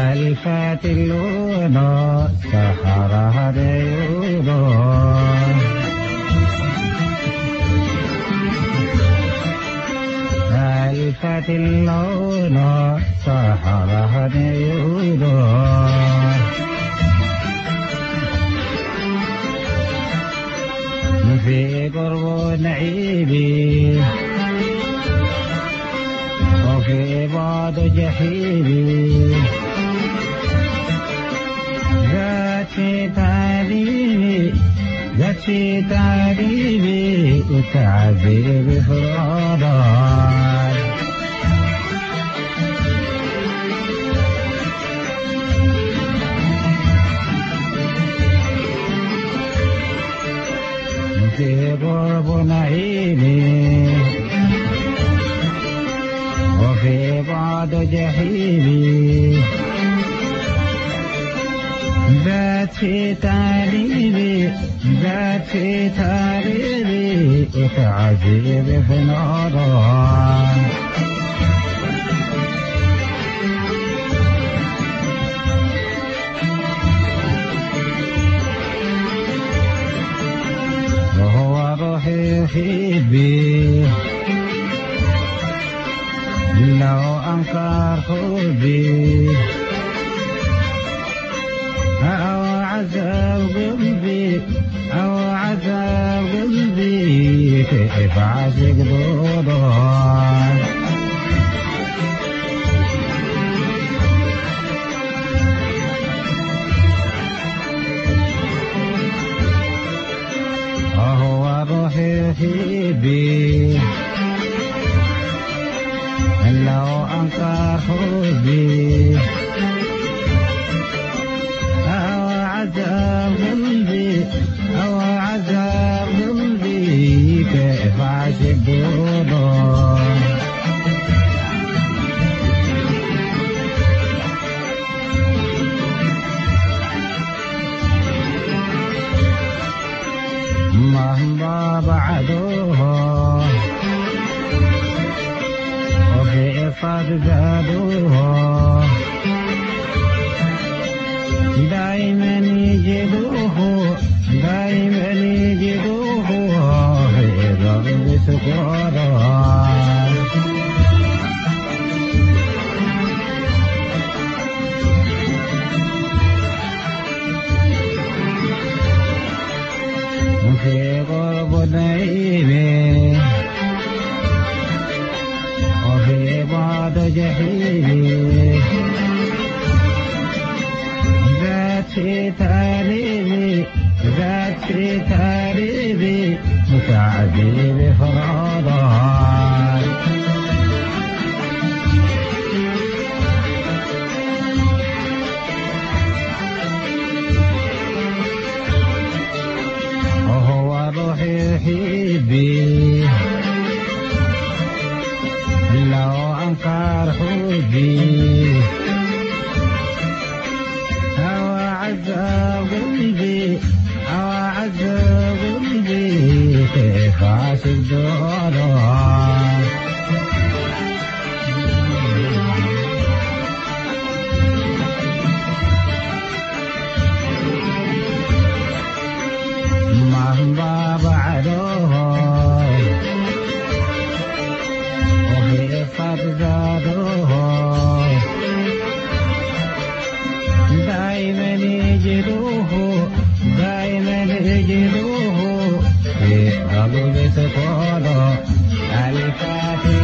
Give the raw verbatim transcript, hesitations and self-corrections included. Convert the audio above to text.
ألفت اللونا سحرها ديونا ألفت اللونا سحرها ديونا في قرب نعيمي وفي بعض جحيمي ذاتي تعليمي ذاتي تعليمي وتعذيب فرادان في قرب نعيمي وفي بعض جحيمي ذاتي تعليمي ذاتي تعليمي وتعذيب في ناران وهو روحي يحبي لو أنكر حبي أو عذاب قلبي أو عذاب قلبي كيف عاشق دوران وهو روحي يحبي لو أنكر حبي أو عذاب قلبي أو عذاب قلبي كيف عاشق دوران مهما بعدوها وفي إفاد زادوها دائما يجدوه دائما يجدوه في ضرب سكران وفي قرب نعيمي وفي بعض جحيمي ذاتي تعليمي ذاتي تعليمي متعذب فرادان وهو روحي يحبي لو أنكر حبي أو عذاب قلبي أو عذاب قلبي كيف عاشق دوران مهما بعدوها وفي إفاد زادوها دائما يجدوه دائما يجدوه في قلب سكوته الفاتح